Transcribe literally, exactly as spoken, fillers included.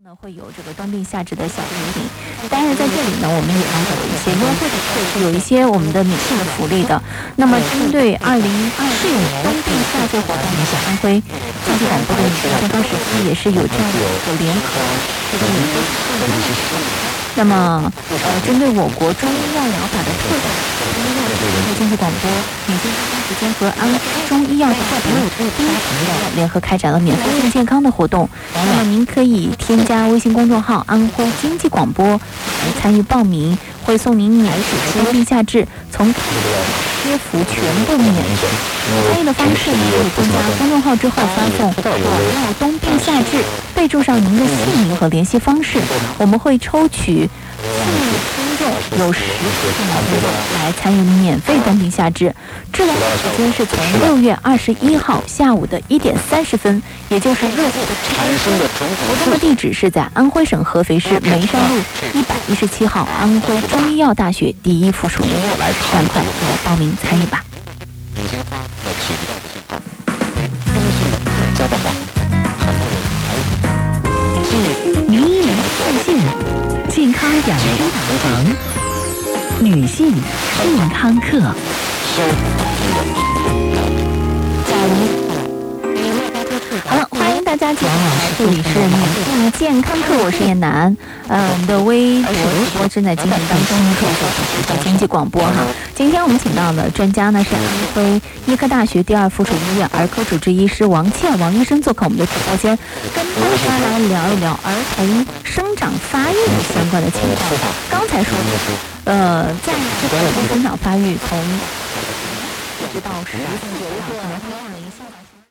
呢会有这个冬病夏治的小礼品，当然在这里呢，我们也安排了一些优惠的措施，有一些我们的免费的福利的。那么针对二零二四冬病夏治活动呢，小安徽经济广播的女性健康时期也是有这样的一个联合这个免费服务的。那么，呃，针对我国中医药疗法的特点，中医药的经济广播女性健康时间和安中医药大学第一联合开展了免费健健康的活动。那么您可以添加微信公众号“安徽经济广播”来参与报名，会送您免水冬病夏治从贴服全部免费。参与的方式，您可以添加公众号之后发送“我要冬病夏治”，备注上您的姓名和联系方式，我们会抽取四位听众，有十位听众来参与免费冬病夏治。治疗时间是从六月二十一号下午的一点三十分，也就是热烈的产生的活动的地址是在安徽省合肥市眉山路一百一十七号安徽中医药大学第一附属医院，赶快来报名参与吧。 乳腺发要起不到的信号，风信加的话，很多人还名医疗在线，健康养生导航，女性健康课。 好了，欢迎大家进来，这里是女性健康课，我是燕楠。呃，我们的微博直播正在进行当中，可以搜索经济广播哈。今天我们请到的专家呢是安徽医科大学第二附属医院儿科主治医师王倩王医生做客我们的直播间，跟大家来聊一聊儿童生长发育相关的情况。刚才说的，呃，在这个儿童生长发育从一直到十岁左右。